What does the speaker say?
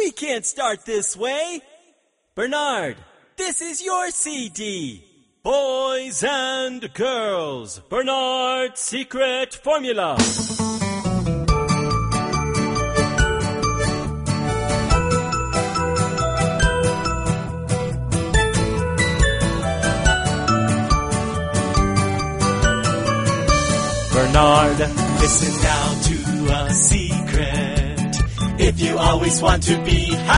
We can't start this way. Bernard, this is your CD. Boys and girls, Bernard's secret formula. Bernard, listen now to a secret. If you always want to be